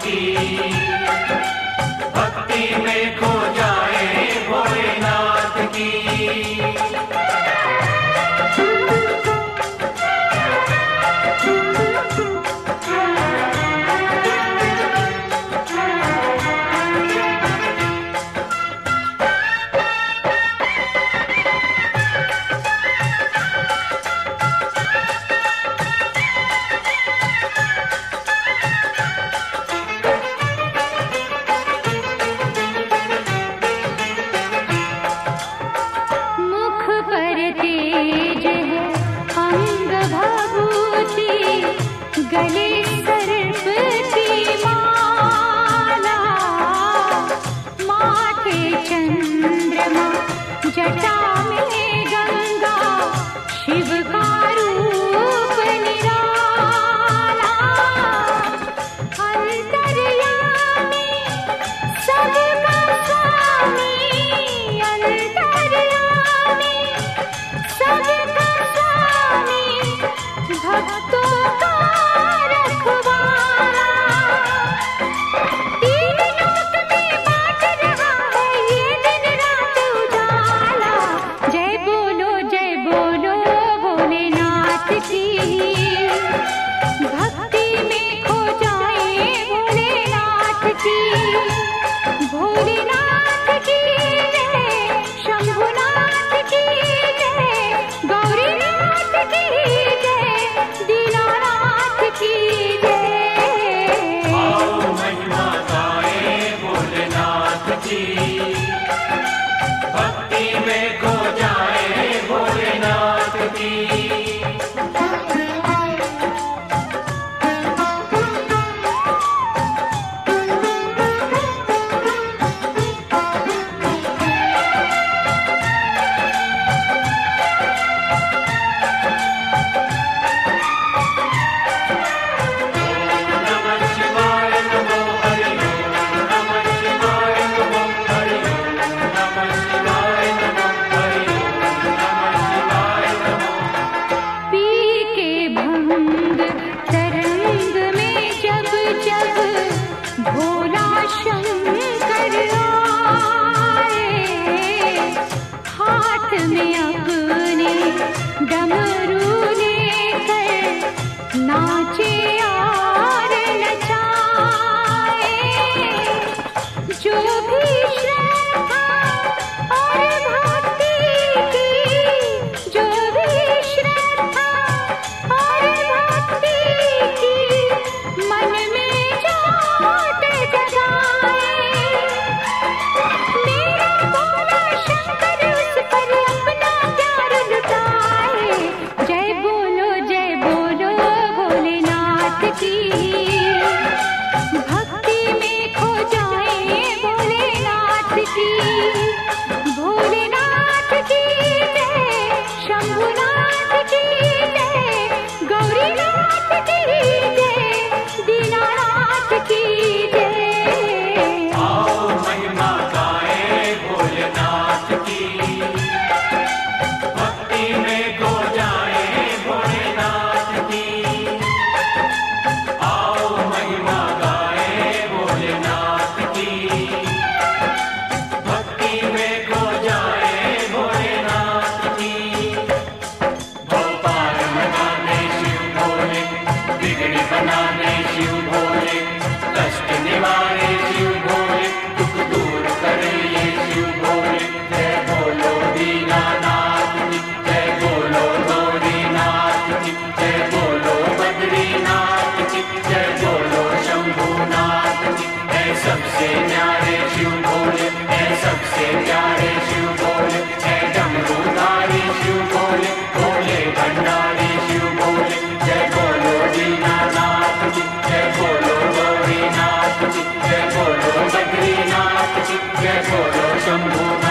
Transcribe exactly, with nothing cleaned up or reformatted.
की, भक्ति में खो जाए भोलेनाथ की। गले सर्प की माला, माथे चंद्रमा, जटा में गंगा, शिव का रूप निराला। अंतर्यामी सबका स्वामी, अंतर्यामी सबका स्वामी, भक्तों का भक्ति में खो जाए भोलेनाथ की। भोला शंकर आए, हाथ में अपने डमरू लेकर नाचे और नचाए। जो भी श्रद्धा और भक्ति की, जो भी श्रद्धा और भक्ति की, मन में सबसे न्यारे शिव भोले, है सबसे प्यारे शिव भोले, है डमरूधारी शिव भोले, भोले भंडारी शिव भोले। जय बोलो दीनानाथ जी, जय बोलो गौरीनाथ जी, जय बोलो बद्रीनाथ जी, जय बोलो शंभुनाथ।